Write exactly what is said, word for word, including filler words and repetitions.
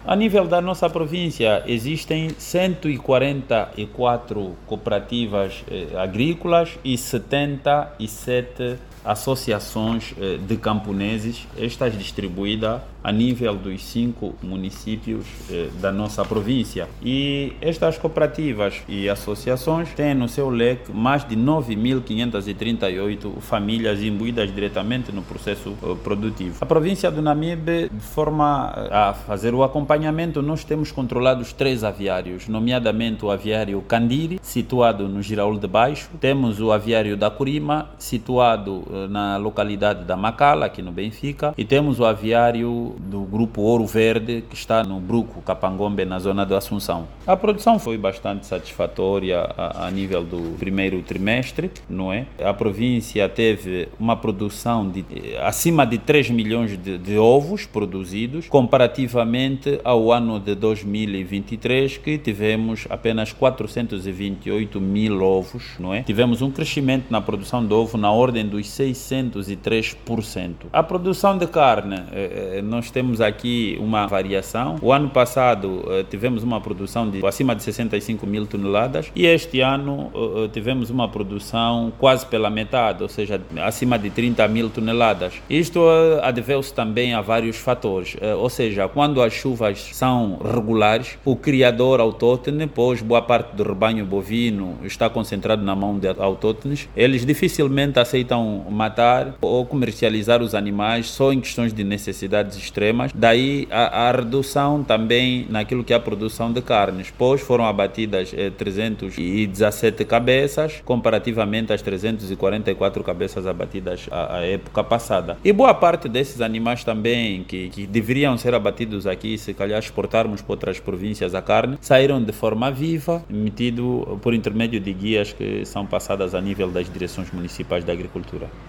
A nível da nossa província, existem cento e quarenta e quatro cooperativas eh, agrícolas e setenta e sete associações eh, de camponeses, estas distribuídas a nível dos cinco municípios eh, da nossa província. E estas cooperativas e associações têm no seu leque mais de nove mil quinhentas e trinta e oito famílias imbuídas diretamente no processo eh, produtivo. A província do Namibe, de forma a fazer o acompanhamento, nós temos controlado os três aviários, nomeadamente o aviário Candiri, situado no Giraúl de Baixo, temos o aviário da Curima, situado eh, na localidade da Macala, aqui no Benfica, e temos o aviário do grupo Ouro Verde, que está no Bruco Capangombe, na zona do Assunção. A produção foi bastante satisfatória a, a nível do primeiro trimestre, não é? A província teve uma produção de acima de três milhões de, de ovos produzidos, comparativamente ao ano de dois mil e vinte e três, que tivemos apenas quatrocentos e vinte e oito mil ovos, não é? Tivemos um crescimento na produção de ovo na ordem dos seiscentos e três por cento. A produção de carne, eh, nós temos aqui uma variação. O ano passado eh, tivemos uma produção de acima de sessenta e cinco mil toneladas e este ano eh, tivemos uma produção quase pela metade, ou seja, acima de trinta mil toneladas. Isto eh, adveu-se também a vários fatores, eh, ou seja, quando as chuvas são regulares, o criador autóctone, pois boa parte do rebanho bovino está concentrado na mão de autóctones, eles dificilmente aceitam matar ou comercializar os animais só em questões de necessidades extremas. Daí a, a redução também naquilo que é a produção de carnes, pois foram abatidas eh, trezentas e dezassete cabeças, comparativamente às trezentas e quarenta e quatro cabeças abatidas à, à época passada. E boa parte desses animais também que, que deveriam ser abatidos aqui, se calhar exportarmos para outras províncias a carne, saíram de forma viva, emitido por intermédio de guias que são passadas a nível das direções municipais da agricultura.